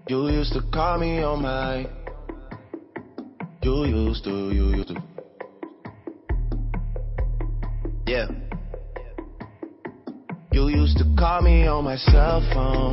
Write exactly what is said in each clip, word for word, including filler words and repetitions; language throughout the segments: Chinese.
You used to call me on my. You used to, you used to. Yeah. You used to call me on my cell phone.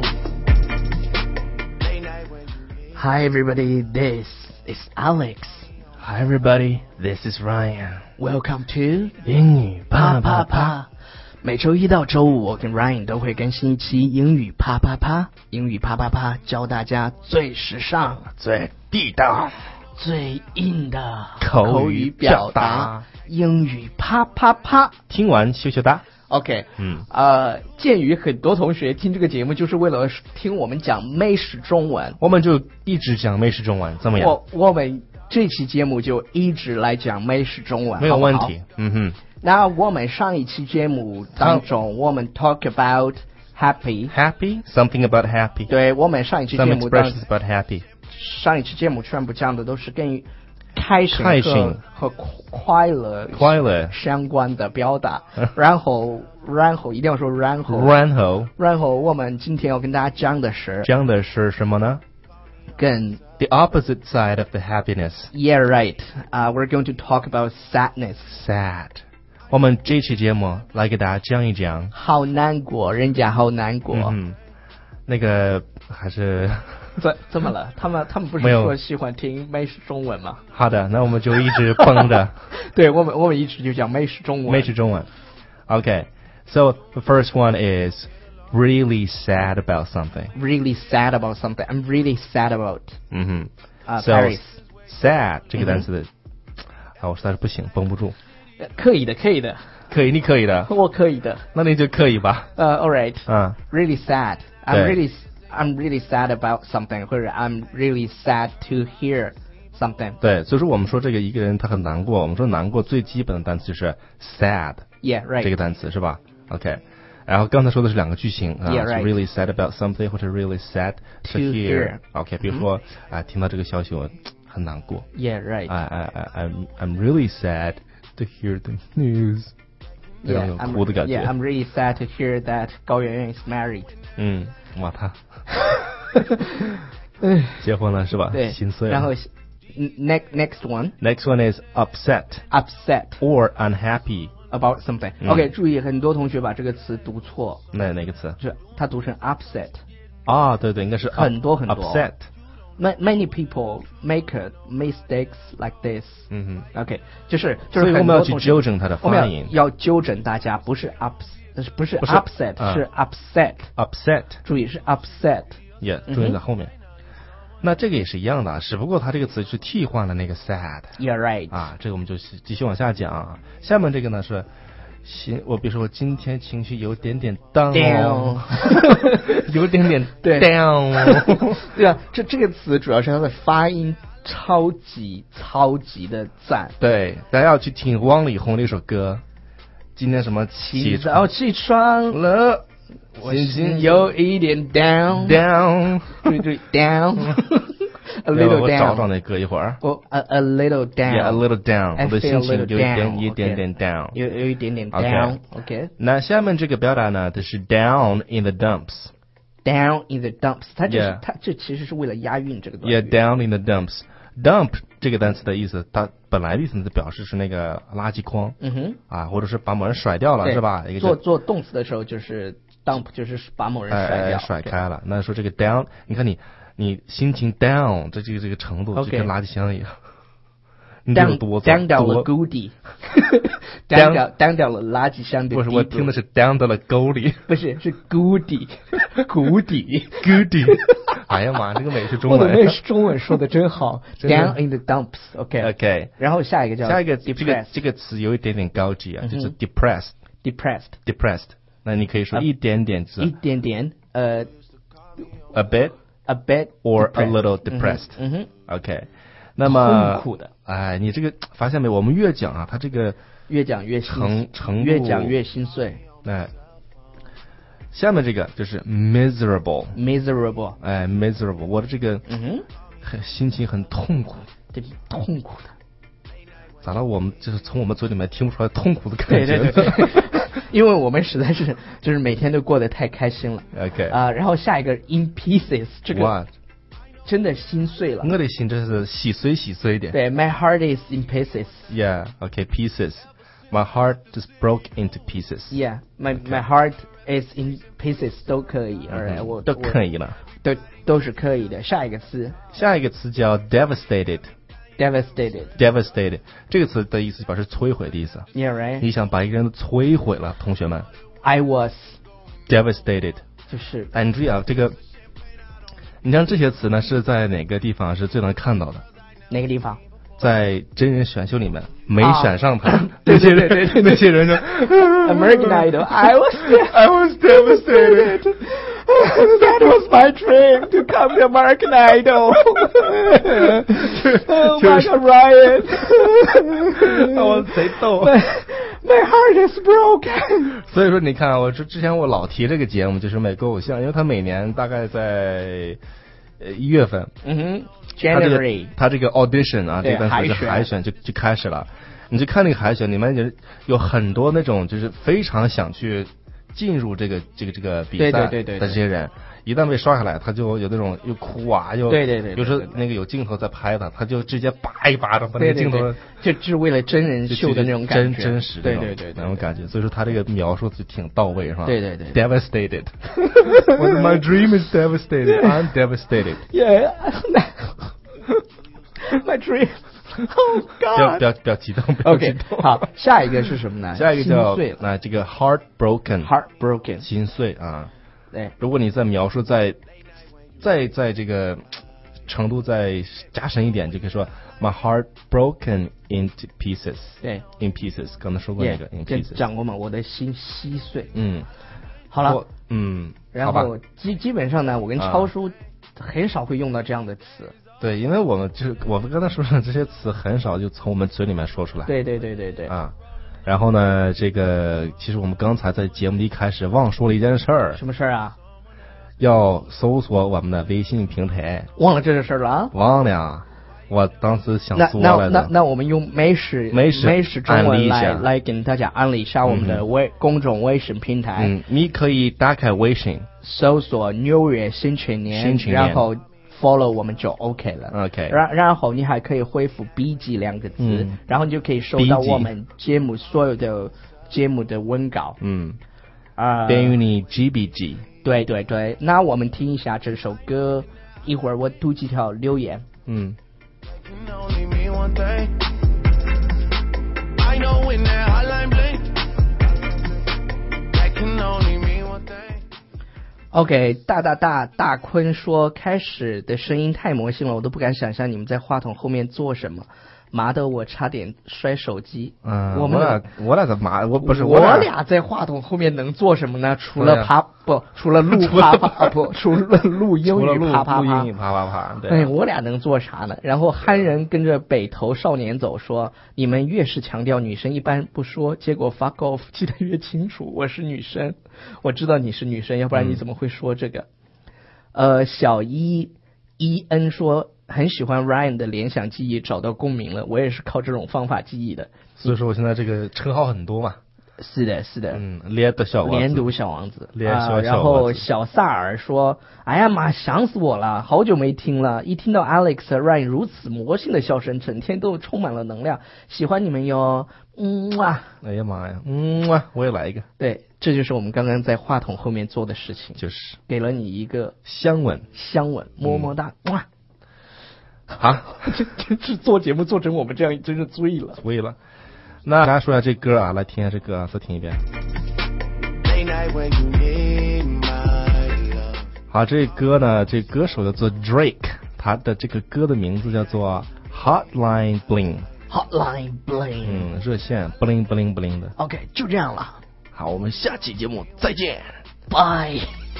Hi everybody, this is Alex. Hi everybody, this is Ryan. Welcome to 英语啪啪啪。 啪啪。每周一到周五，我跟 Ryan 都会更新一期英语啪啪啪。英语啪啪啪，教大家最时尚、 最地道、 最硬的口语语表达。 英语啪啪啪。 听完羞羞哒。 OK， 嗯， 呃，鉴于很多同学听这个节目就是为了听我们讲美式中文， 我们就一直讲美式中文，怎么样？ 我我们这期节目就一直来讲美式中文， 没有问题。 好不好？ 嗯哼。 那我们上一期节目当中，我们 talk about happy happy something about happy。 对，我们上一期节 Some 目当 expressions about happy。 上一期节目全部讲的都是跟开心开心和快乐快乐相关的表达，然后然后一定要说然后然后然后我们今天要跟大家讲的是讲的是什么呢？ 跟 The opposite side of the happiness. Yeah, right. Uh, we're going to talk about sadness. Sad. 我们这期节目来给大家讲一讲。 好难过，人家好难过。 嗯，那个还是怎怎么了？他们他们不是说喜欢听美式中文吗？ 好的，那我们就一直绷着。 对，我们我们一直就讲美式中文。 美式中文。Okay, so the first one is really sad about something. Really sad about something. I'm really sad about. 嗯哼。 Uh, so, Paris. sad 这个单词的，啊，我实在是不行，绷不住。 可以的，可以的。 可以，你可以的。 我可以的。 那你就可以吧。 呃、uh, ，All right. 嗯。 Really sad. I'm really, I'm really sad about something. 或者 I'm really sad to hear something. 对，所以说我们说这个一个人他很难过，我们说难过最基本的单词就是 sad。Yeah, right. 这个单词是吧 ？OK。然后刚才说的是两个句型啊 yeah, right. really sad about something 或者 really sad to, to hear. OK， 比如说啊、嗯，听到这个消息我很难过。 Yeah, right. I I I I'm I'm really sad to hear the news. Yeah, I'm, 哭的感觉。 Yeah, I'm really sad to hear that 高圆圆 is married. 嗯，哇，他结婚了是吧？ 对， 心碎了。 然后 next next one. Next one is upset. Upset or unhappy about something. 嗯、 OK， 注意，很多同学把这个词读错。 那哪个词？ 是它读成 upset。 啊，对对，应该是 up, 很多很多。 upset. Many people make mistakes like this. 嗯哼 OK， 就是就是。 所以我们要去纠正它的发音。 要纠正大家，不是 ups， 不是 upset， 是、 是 upset。upset， 注意是 upset。Yeah， 注意在后面。那这个也是一样的，只不过它这个词是替换了那个 sad。You're right。 啊，这个我们就继续往下讲。下面这个呢是。心，我比如说我今天情绪有点点 down， 有点点 down。 对啊，这这个词主要是它的发音超级超级的赞。 对，大家要去听汪力宏那首歌。今天什么起早起床了，心情有一点 down down， 对对 down。A little down， 我找找那歌一会儿。 哦、oh, ，a a little down，yeah， a little down， 我的心情有一点一点点 down， 有有一点点 down。OK， 那下面这个表达呢，它是 down in the dumps。Down in the dumps， 它这是它这其实是为了押韵这个短语。 Yeah， down in the dumps。dump 这个单词的意思，它本来的意思呢，表示是那个垃圾筐。 嗯哼。 啊，或者是把某人甩掉了，是吧？一个做做动词的时候就是 dump， 就是把某人甩掉、 哎、甩开了。那说这个 down， 你看你。你心情 down 这这个这个程度就跟垃圾箱一样，你有多 down 到了谷底，down 掉 down 掉了垃圾箱的。 不是，我听的是 down 到了沟里， 不是，是谷底，谷底， 谷底。哎呀妈，这个美式中文， 我的美式中文说的真好。Down in the dumps，OK OK。 然后下一个叫下一个这个这个词有一点点高级啊，就是 depressed，depressed，depressed。那你可以说一点点字， 一点点，呃 ，a bit。A bit or a little depressed. 嗯哼 OK， 那么痛苦的， 哎，你这个发现没？我们越讲啊，它这个越讲越程程度越讲越心碎。 哎，下面这个就是 miserable，miserable， 哎 ，miserable， 我的这个嗯哼， 很心情很痛苦， 这是痛苦的。 咋了？我们就是从我们嘴里面听不出来痛苦的感觉。对对对。因为我们实在是就是每天都过得太开心了。 OK 啊、呃，然后下一个 in pieces 这个 What 真的心碎了。 我的心真是细碎细碎的。 对 ，My heart is in pieces. Yeah, okay, pieces. My heart just broke into pieces. Yeah, my my heart is in pieces 都可以，而我都可以了， 都都是可以的。下一个词， 下一个词叫 devastated。devastated devastated 这个词的意思表示摧毁的意思。 Yeah, right. 你想把一个人摧毁了，同学们。 I was devastated。 就是。 哎，你注意啊，这个，你像这些词呢，是在哪个地方是最能看到的？ 哪个地方？ 在真人选秀里面没选上他， 对对对对对， 那些人就 American Idol. I was I was devastated. That was my dream to come to American Idol. Oh my God, Ryan. 我贼逗。 My heart is broken. 所以说，你看，我之之前我老提这个节目，就是美国偶像，因为他每年大概在呃一月份， 嗯哼。January， 他这个 audition 啊，这段时间海选就就开始了。你去看那个海选，里面有有很多那种就是非常想去进入这个这个这个比赛的这些人，一旦被刷下来，他就有那种又哭啊，又对对对， 有时候那个有镜头在拍他，他就直接叭一巴掌把那个镜头， 就就是为了真人秀的那种感觉，真真实对对对那种感觉。所以说他这个描述就挺到位，是吧？ 对对对 ，devastated 。My dream is devastated. I'm devastated. Yeah. My dream. Oh God. 不要不要激动，不要激动。 Okay, 好，下一个是什么呢？ 下一个叫那这个 heartbroken. Heartbroken. 心碎啊。 对。 如果你再描述再再在这个程度再加深一点，就可以说 my heart broken into pieces. 对 ，in pieces， 刚才说过那个 in pieces。 讲过嘛，我的心稀碎。 嗯。 好了。 嗯。 然后基基本上呢，我跟超叔很少会用到这样的词。 对，因为我们就是我们刚才说的这些词很少就从我们嘴里面说出来。 对对对对对。 啊，然后呢，这个其实我们刚才在节目的一开始忘说了一件事儿。 什么事儿啊？ 要搜索我们的微信平台。 忘了这个事儿了啊？ 忘了，我当时想说来的。 那那那我们用美史美史美史中文来来跟大家安利一下我们的微、嗯、公众微信平台。 嗯，你可以打开微信， 搜索纽约新青年， 新青年然后。follow 我们就 OK 了 ，OK， 然然后你还可以回复 B G 两个字、嗯，然后你就可以收到我们节目所有的节目的文稿， 嗯， 啊、呃， 等于你 G B G， 对对对，那我们听一下这首歌，一会儿我读几条留言， 嗯。 OK， 大大大大坤说开始的声音太魔性了，我都不敢想象你们在话筒后面做什么，麻的我差点摔手机。 嗯， 我们俩我俩怎么麻？我不是我俩, 我俩在话筒后面能做什么呢？除了啪、啊、不，除了录啪啪不，除了录英语啪啪啪， 录英语啪啪啪。对， 哎，我俩能做啥呢？然后憨人跟着北投少年走说，你们越是强调女生一般不说，结果 fuck off 记得越清楚。我是女生，我知道你是女生，要不然你怎么会说这个？嗯、呃，小一伊恩说很喜欢 Ryan 的联想记忆，找到共鸣了。我也是靠这种方法记忆的， 所以说我现在这个称号很多嘛。 是的，是的， 嗯，连读小王子， 连读小王子， 连小、 啊、然后小萨尔说：“哎呀妈，想死我了，好久没听了，一听到 Alex Ryan 如此魔性的笑声，整天都充满了能量，喜欢你们哟，嗯哇！ 哎呀妈呀，嗯哇，我也来一个。 对，这就是我们刚刚在话筒后面做的事情， 就是给了你一个香吻， 香吻，么么哒，嗯、哇！ 啊， 这这这做节目做成我们这样，真是醉了， 醉了。”那大家说一下这歌啊，来听一下这歌啊，再听一遍。好，这歌呢，这歌手叫做 Drake， 他的这个歌的名字叫做 Hotline Bling。Hotline Bling， 嗯，热线 bling bling bling 的。 OK， 就这样了。 好，我们下期节目再见， 拜。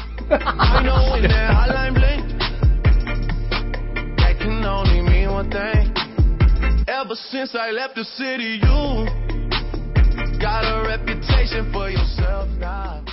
Ever since I left the city, you got a reputation for yourself now.